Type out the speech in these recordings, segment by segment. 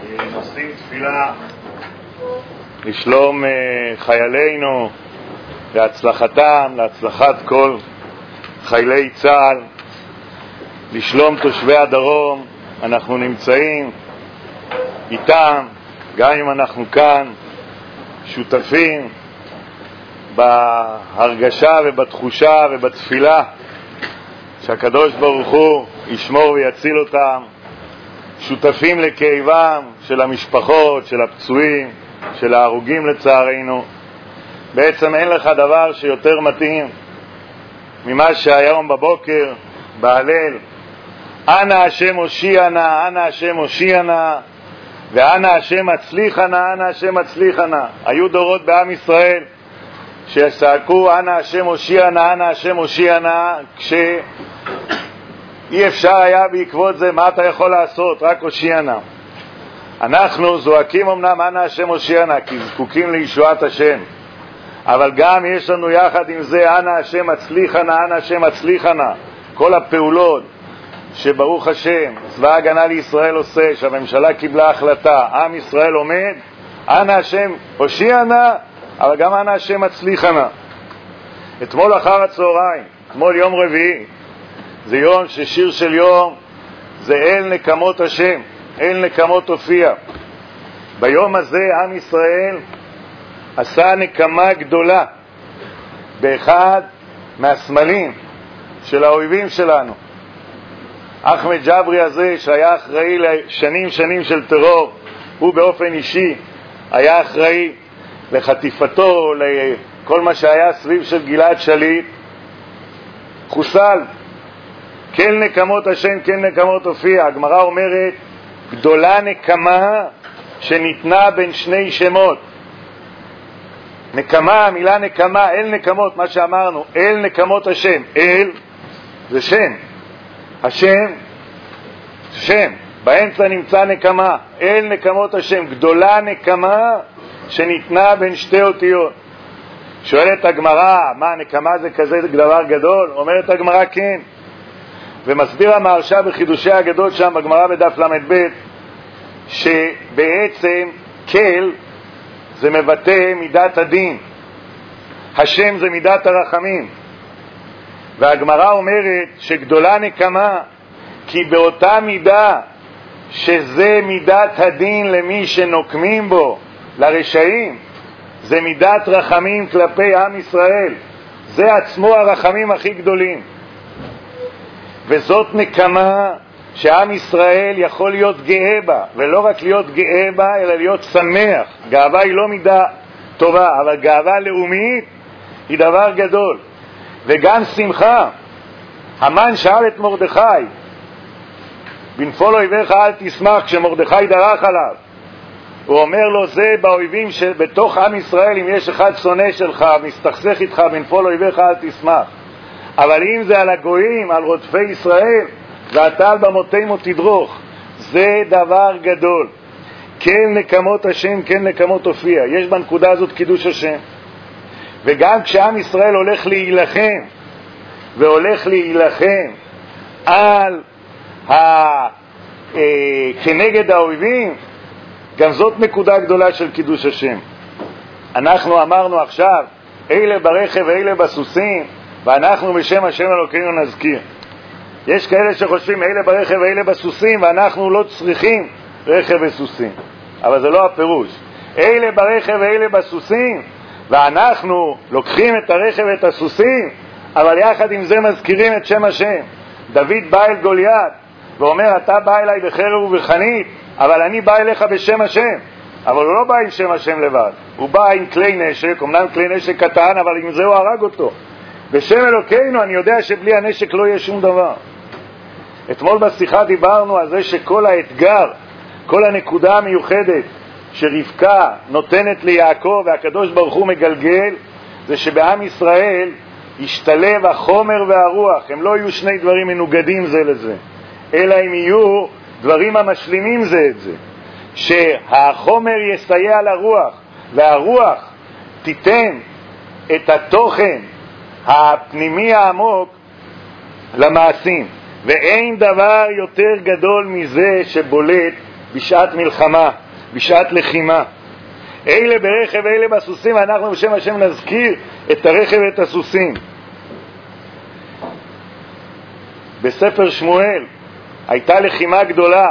נושאים תפילה לשלום חיילינו, להצלחתם, להצלחת כל חיילי צה"ל, לשלום תושבי הדרום. אנחנו נמצאים איתם, גם אם אנחנו כאן שותפים בהרגשה ובתחושה ובתפילה שהקדוש ברוך הוא ישמור ויציל אותם, שותפים לכאבם של המשפחות, של הפצועים, של ההרוגים לצערנו. בעצם אין לך דבר שיותר מתאים ממה שהיום בבוקר בהלל, אנא השם הושיע נא, אנא השם הושיע נא, ואנא השם הצליחה נא, אנא השם הצליחה נא. היו דורות בעם ישראל שצעקו אנא השם הושיע נא, אנא השם הושיע נא, כשאי אפשר היה בעקבות זה, מה אתה יכול לעשות? רק הושיע נא. אנחנו זועקים אמנם אנא השם הושיע נא, כי זקוקים לישועת השם, אבל גם יש לנו יחד עם זה אנא השם הצליחה נא, אנא השם הצליחה נא. כל הפעולות שברוך השם צבא הגנה לישראל עושה, שהממשלה קיבלה החלטה, עם ישראל עומד, אנא השם הושיע נא, אבל גם אנא השם הצליחה נא. אתמול אחר הצהריים, אתמול יום רביעי, זה יום ששיר של יום זה אל נקמות השם, אל נקמות הופיע. ביום הזה עם ישראל עשה נקמה גדולה באחד מהסמלים של האויבים שלנו. אחמד ג'ברי הזה, שהיה אחראי לשנים של טרור, הוא באופן אישי היה אחראי לחטיפתו, לכל מה שהיה סביב של גלעד שליט, חוסל. כל נקמות השם, כל נקמות הופיע. הגמרא אומרת, גדולה נקמה שניתנה בין שני שמות. נקמה, המילה נקמה, אל נקמות, מה שאמרנו, אל נקמות השם. אל זה שם, השם שם, באמצע נמצא נקמה, אל נקמות השם. גדולה נקמה שניתנה בין שתי אותיות. שואלת הגמרא, מה נקמה זה כזה דבר גדול? אומרת הגמרא כן, ומסביר המהרש"א בחידושי הגדול שם בגמרא בדף ל"ב, שבעצם כל זה מבטא מידת הדין, השם זה מידת הרחמים. והגמרא אומרת שגדולה נקמה כי באותה מידה שזה מידת הדין למי שנוקמים בו, לרשעים, זה מידת רחמים כלפי עם ישראל. זה עצמו הרחמים הכי גדולים, וזאת נקמה שעם ישראל יכול להיות גאה בה, ולא רק להיות גאה בה אלא להיות שמח. גאווה היא לא מידה טובה, אבל גאווה לאומית היא דבר גדול. וגם שמחה. המן שאל את מרדכי, בנפול אויביך אל תשמח, כשמרדכי דרך עליו, הוא אומר לו, זה באויבים שבתוך עם ישראל, אם יש אחד שונא שלך מסתכסך איתך, בנפול אויביך אל תשמח. אבל אם זה על הגויים, על רודפי ישראל, ואתה על במותימו תדרוך, זה דבר גדול. כן נקמות השם, כן נקמות הופיע. יש בנקודה הזאת קידוש השם. וגם כשעם ישראל הולך להילחם, והולך להילחם על כנגד האויבים, גם זאת נקודה גדולה של קידוש השם. אנחנו אמרנו עכשיו, אלה ברכב ואלה בסוסים, ואנחנו בשם השם אלוקינו נזכיר. יש כאלה שחושבים אלה ברכב ואלה בסוסים, ואנחנו לא צריכים רכב וסוסים, אבל זה לא הפירוש. אלה ברכב ואלה בסוסים, ואנחנו לוקחים את הרכב ואת הסוסים, אבל יחד עם זה מזכירים את שם השם. דוד בא אל גוליית ואומר, אתה בא אליי בחרב ובחנית, אבל אני בא אליך בשם השם. אבל הוא לא בא עם שם השם לבד, הוא בא עם כלי נשק, אמנם כלי נשק קטן, אבל עם זה הוא הרג אותו. בשם אלוקינו, אני יודע שבלי הנשק לא יהיה שום דבר. אתמול בשיחה דיברנו על זה שכל האתגר, כל הנקודה המיוחדת שרבקה נותנת ליעקב והקדוש ברוך הוא מגלגל, זה שבעם ישראל ישתלב החומר והרוח. הם לא יהיו שני דברים מנוגדים זה לזה, אלא הם יהיו דברים המשלימים זה את זה. שהחומר יסייע לרוח, והרוח תיתן את התוכן הפנימי העמוק למעשים. ואין דבר יותר גדול מזה שבולט בשעת מלחמה, בשעת לחימה. אלה ברכב, אלה בסוסים, ואנחנו בשם השם נזכיר את הרכב ואת הסוסים. בספר שמואל הייתה לחימה גדולה,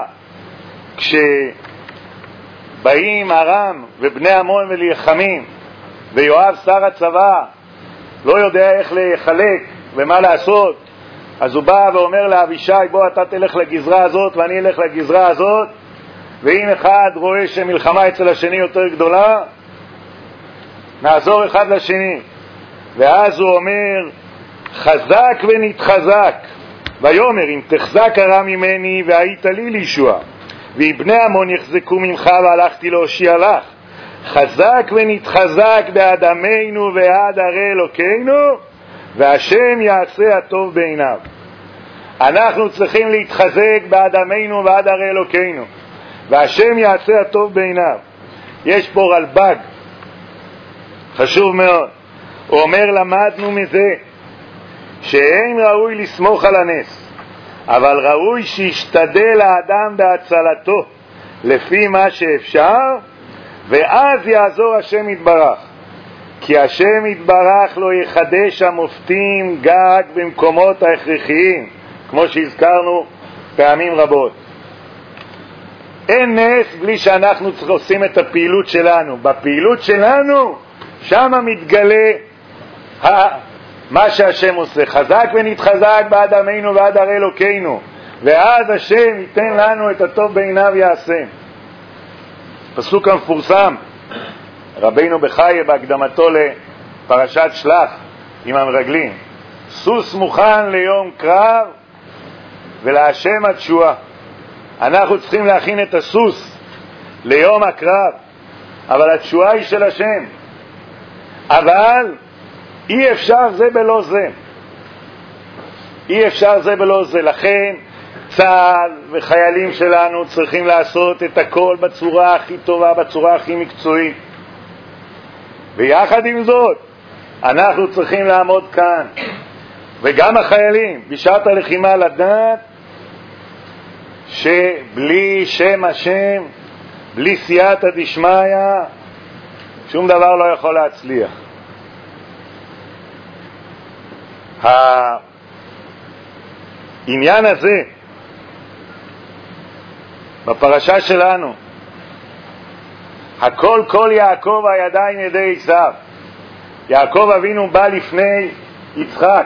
כשבאים ארם ובני עמון ולחמים, ויואב שר הצבא לא יודע איך לחלק ומה לעשות, אז הוא בא ואומר לאבישי, בוא אתה תלך לגזרה הזאת ואני אלך לגזרה הזאת, ואם אחד רואה שמלחמה אצל השני יותר גדולה, נעזור אחד לשני. ואז הוא אומר, חזק ונתחזק, ויאמר אם תחזק הרע ממני והיית לי לישועה, ואם בני עמון יחזקו ממך והלכתי להושיע לך, חזק ונתחזק בעד עמנו ועד ערי אלוקינו, והשם יעשה הטוב בעיניו. אנחנו צריכים להתחזק בעד עמנו ועד ערי אלוקינו, והשם יעשה הטוב בעיניו. יש פה רלב"ג חשוב מאוד, הוא אומר למדנו מזה שאין ראוי לסמוך על הנס, אבל ראוי שישתדל האדם בהצלתו לפי מה שאפשר, ואז יעזור השם יתברך, כי השם יתברך לא יחדש המופתים גג במקומות ההכרחיים, כמו שהזכרנו פעמים רבות. אין נס בלי שאנחנו עושים את הפעילות שלנו. בפעילות שלנו שם מתגלה מה שהשם עושה. חזק ונתחזק בעד עמנו ועד ערי אלוקינו, ואז השם ייתן לנו את הטוב בעיניו יעשה. פסוק המפורסם, רבינו בחיי בהקדמתו לפרשת שלח עם המרגלים, סוס מוכן ליום קרב ולהשם התשועה. אנחנו צריכים להכין את הסוס ליום הקרב, אבל התשועה היא של השם. אבל אי אפשר זה בלא זה, אי אפשר זה בלא זה. לכן צה"ל וחיילים שלנו צריכים לעשות את הכל בצורה הכי טובה, בצורה הכי מקצועית. ויחד עם זאת אנחנו צריכים לעמוד כאן, וגם החיילים בשעת הלחימה, לדעת שבלי שם השם, בלי סייעתא דשמיא, שום דבר לא יכול להצליח. העניין הזה בפרשה שלנו, הכל כל יעקב הידיים ידי עשיו. יעקב אבינו בא לפני יצחק,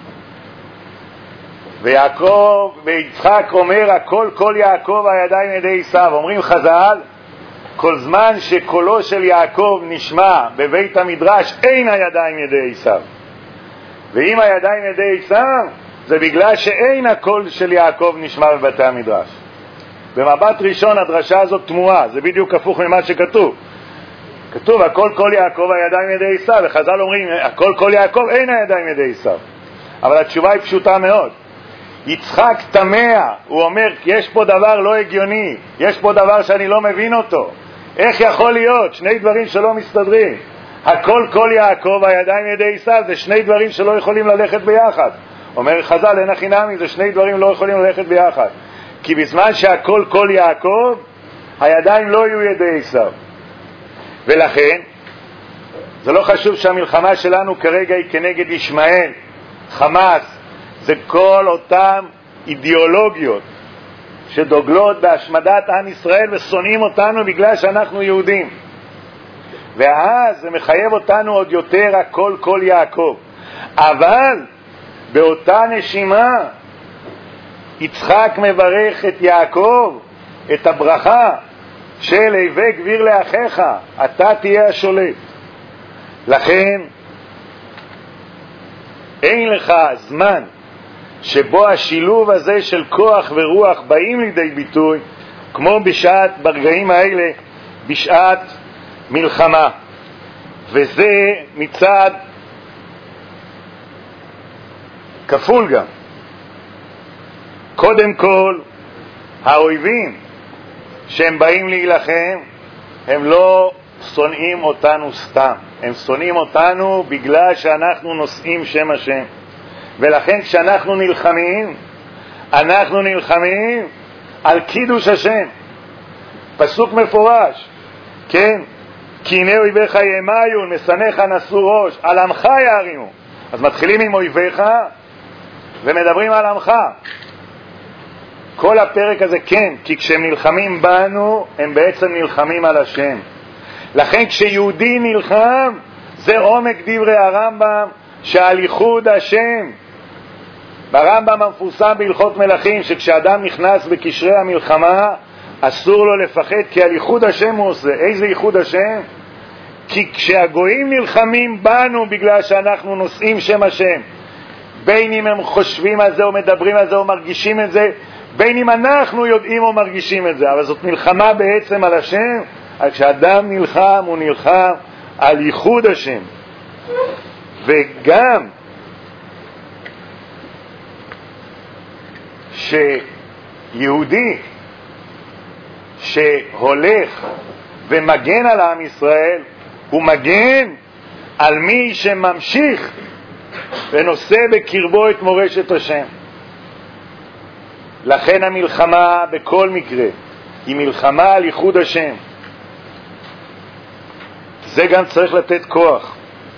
ויצחק אומר הכל כל יעקב הידיים ידי עשיו. אומרים חז"ל, כל זמן שקולו של יעקב נשמע בבית המדרש אין הידיים ידי עשיו, ואם הידיים ידי עשיו זה בגלל שאין הקול של יעקב נשמע בבתי המדרש. במבט ראשון הדרשה הזאת תמוהה, זה בדיוק הפוך ממה שכתוב. כתוב הכל כל יעקב הידיים ידי עשיו, וחז"ל אומרים הכל כל יעקב אין הידיים ידי עשיו. אבל התשובה היא פשוטה מאוד. יצחק תמה, הוא אומר יש פה דבר לא הגיוני, יש פה דבר שאני לא מבין אותו. איך יכול להיות שני דברים שלא מסתדרים? הכל כל יעקב הידיים ידי עשיו זה שני דברים שלא יכולים ללכת ביחד. אומר חז"ל אין הכי נמי, זה שני דברים לא יכולים ללכת ביחד, כי בזמן שהכל כל יעקב הידיים לא יהיו ידי עשיו. ולכן זה לא חשוב שהמלחמה שלנו כרגע היא כנגד ישמעאל, חמאס, זה כל אותם אידיאולוגיות שדוגלות בהשמדת עם ישראל ושונאים אותנו בגלל שאנחנו יהודים. ואז זה מחייב אותנו עוד יותר הכל כל יעקב. אבל באותה נשימה יצחק מברך את יעקב את הברכה של הווה גביר לאחיך, אתה תהיה השולט. לכן אין לך זמן שבו השילוב הזה של כוח ורוח באים לידי ביטוי כמו ברגעים האלה בשעת מלחמה. וזה מצד כפול גם. קודם כל האויבים שהם באים להילחם הם לא שונאים אותנו סתם, הם שונאים אותנו בגלל שאנחנו נושאים שם השם. ולכן כשאנחנו נלחמים, אנחנו נלחמים על קידוש השם. פסוק מפורש, כן? כי הנה אויביך יאמיון, משנאיך נשאו ראש, על עמך יערימו. אז מתחילים עם אויביך ומדברים על עמך. כל הפרק הזה, כן, כי כשהם נלחמים בנו, הם בעצם נלחמים על השם. לכן כשיהודי נלחם, זה עומק דברי הרמב"ם, שעל ייחוד השם. ברמב"ם המפורסם בהלכות מלכים, שכשאדם נכנס בקשרי המלחמה, אסור לו לפחד, כי על ייחוד השם הוא עושה. איזה ייחוד השם? כי כשהגויים נלחמים בנו בגלל שאנחנו נושאים שם השם, בין אם הם חושבים על זה או מדברים על זה או מרגישים את זה, בין אם אנחנו יודעים או מרגישים את זה, אבל זאת מלחמה בעצם על השם. כשאדם נלחם, הוא נלחם על ייחוד השם. וגם שיהודי שהולך ומגן על עם ישראל, הוא מגן על מי שממשיך ונושא בקרבו את מורשת השם. לכן המלחמה בכל מקרה היא מלחמה על ייחוד השם. זה גם צריך לתת כוח.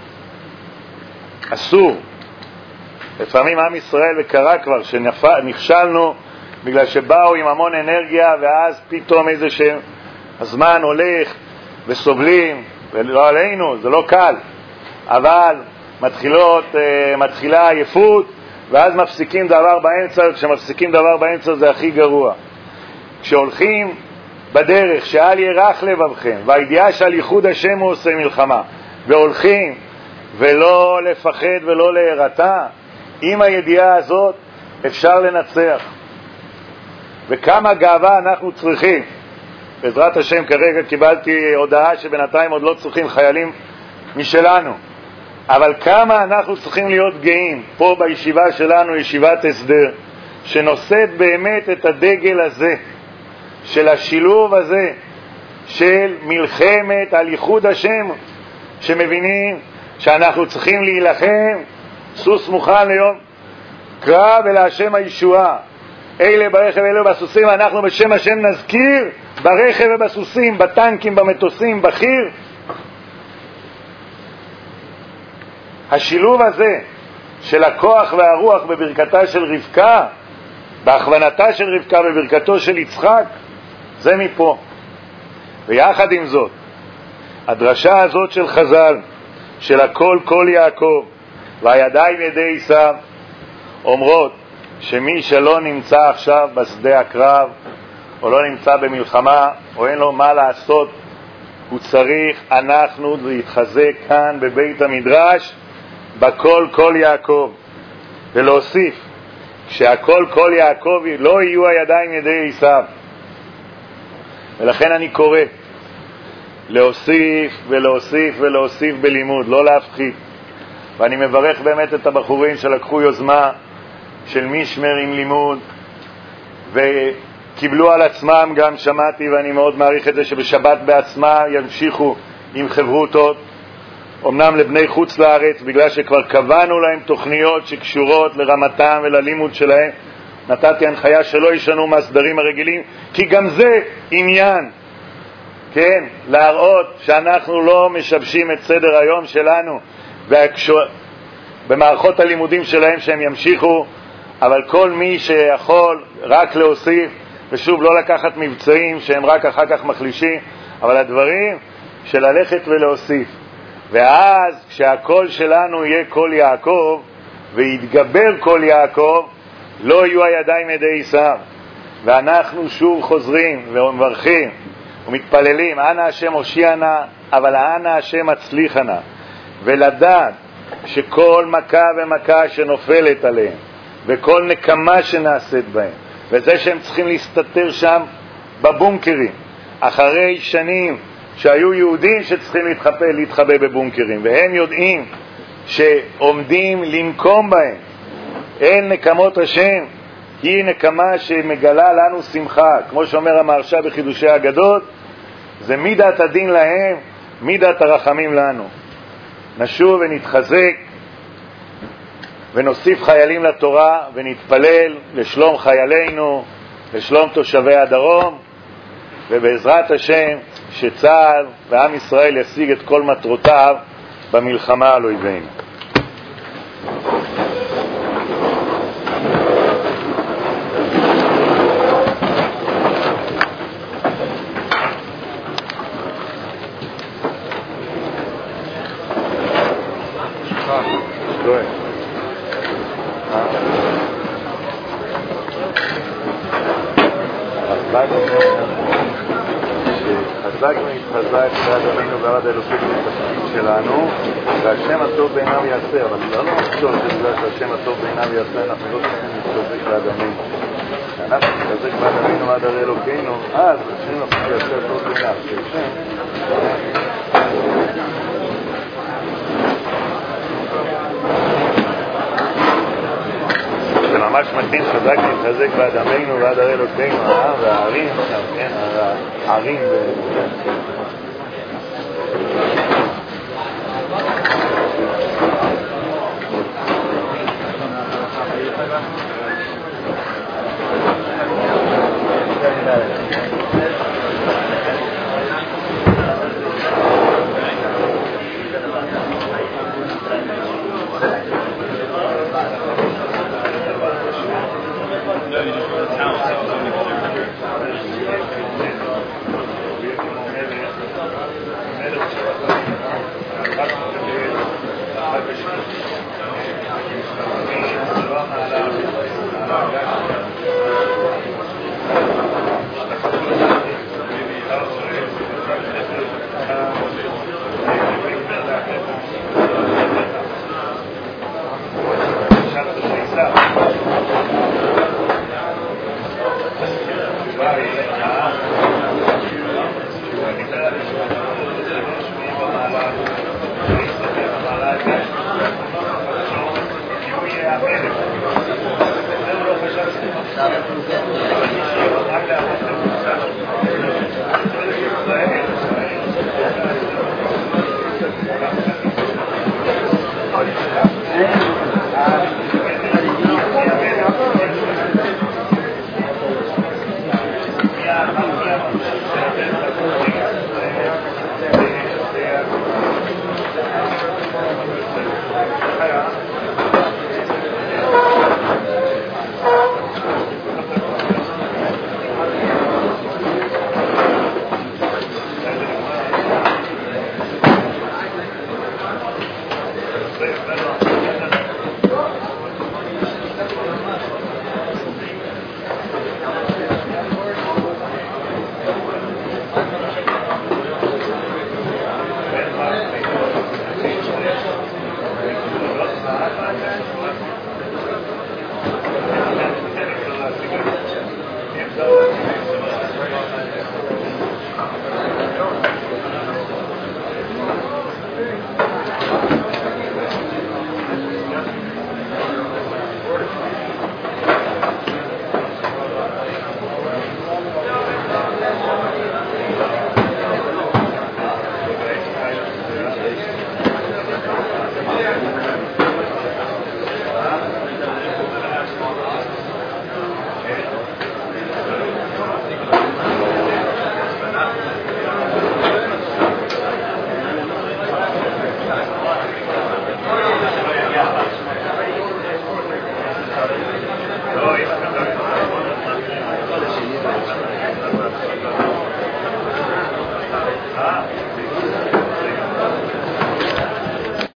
אסור. לפעמים עם ישראל, וקרה כבר שנכשלנו בגלל שבאו עם המון אנרגיה, ואז פתאום הזמן הולך וסובלים, ולא עלינו, זה לא קל, אבל מתחילה עייפות, ואז מפסיקים דבר באמצע. כשמפסיקים דבר באמצע זה הכי גרוע. כשהולכים בדרך שאל ירח לבבכם, והידיעה שעל ייחוד השם הוא עושה מלחמה, והולכים ולא לפחד ולא להירתע, עם הידיעה הזאת אפשר לנצח. וכמה גאווה אנחנו צריכים. בעזרת השם כרגע קיבלתי הודעה שבינתיים עוד לא צריכים חיילים משלנו, אבל כמה אנחנו צריכים להיות גאים פה בישיבה שלנו, ישיבת הסדר, שנושאת באמת את הדגל הזה של השילוב הזה של מלחמת על ייחוד השם, שמבינים שאנחנו צריכים להילחם סוס מוכן ליום קרב ולהשם הישועה. אלה ברכב ואלה בסוסים, אנחנו בשם השם נזכיר ברכב ובסוסים, בטנקים, במטוסים, בחיר. השילוב הזה של הכוח והרוח בברכתה של רבקה, בהכוונתה של רבקה, בברכתו של יצחק, זה מפה. ויחד עם זאת, הדרשה הזאת של חז"ל, של הכל כל יעקב והידיים ידי עשיו, אומרות שמי שלא נמצא עכשיו בשדה הקרב, או לא נמצא במלחמה, או אין לו מה לעשות, הוא צריך אנחנו להתחזק כאן בבית המדרש בכל כל יעקב, ולהוסיף כשהכל כל יעקב לא יהיו הידיים ידי עשיו. ולכן אני קורא להוסיף ולהוסיף ולהוסיף בלימוד, לא להפחית. ואני מברך באמת את הבחורים שלקחו יוזמה של משמר עם לימוד וקיבלו על עצמם, גם שמעתי ואני מאוד מעריך את זה, שבשבת בעצמה ימשיכו עם חברותות, אמנם לבני חוץ לארץ, בגלל שכבר קבענו להם תוכניות שקשורות לרמתם וללימוד שלהם. נתתי הנחיה שלא ישנו מהסדרים הרגילים, כי גם זה עניין, כן, להראות שאנחנו לא משבשים את סדר היום שלנו במערכות הלימודים שלהם, שהם ימשיכו. אבל כל מי שיכול רק להוסיף, ושוב לא לקחת מבצעים שהם רק אחר כך מחלישים, אבל הדברים של ללכת ולהוסיף. ואז כשהקול שלנו יהיה קול יעקב ויתגבר קול יעקב, לא יהיו הידיים ידי עשיו. ואנחנו שוב חוזרים ומברכים ומתפללים, אנא השם הושיענה, אבל אנא השם הצליחנה. ולדעת שכל מכה ומכה שנופלת עליהם וכל נקמה שנעשית בהם, וזה שהם צריכים להסתתר שם בבונקרים, אחרי שנים שהיו יהודים שצריכים להתחבא בבונקרים, והם יודעים שעומדים לנקום בהם. אין נקמות השם, היא נקמה שמגלה לנו שמחה, כמו שאומר המהרש"א בחידושי האגדות, זה מידת הדין להם, מידת הרחמים לנו. נשוב ונתחזק ונוסיף חיילים לתורה ונתפלל לשלום חיילינו, לשלום תושבי הדרום, ובעזרת השם שצה"ל ועם ישראל ישיג את כל מטרותיו במלחמה על אויבינו. חזק ועד אבינו ועד אלוקים בתפקיד שלנו, והשם הטוב בעיניו יעשה, אבל לא נחשוב שבגלל שהשם הטוב בעיניו יעשה אנחנו לא צריכים להתחזק ועד אבינו. כשאנחנו נתחזק ועד אבינו ועד הרי אלוקינו, אז השם הטוב יעשה הטוב בעיניו. זה ממש מתאים חזק להתחזק ועד אבינו ועד הרי אלוקינו, והערים שם, כן, הערים Thank you.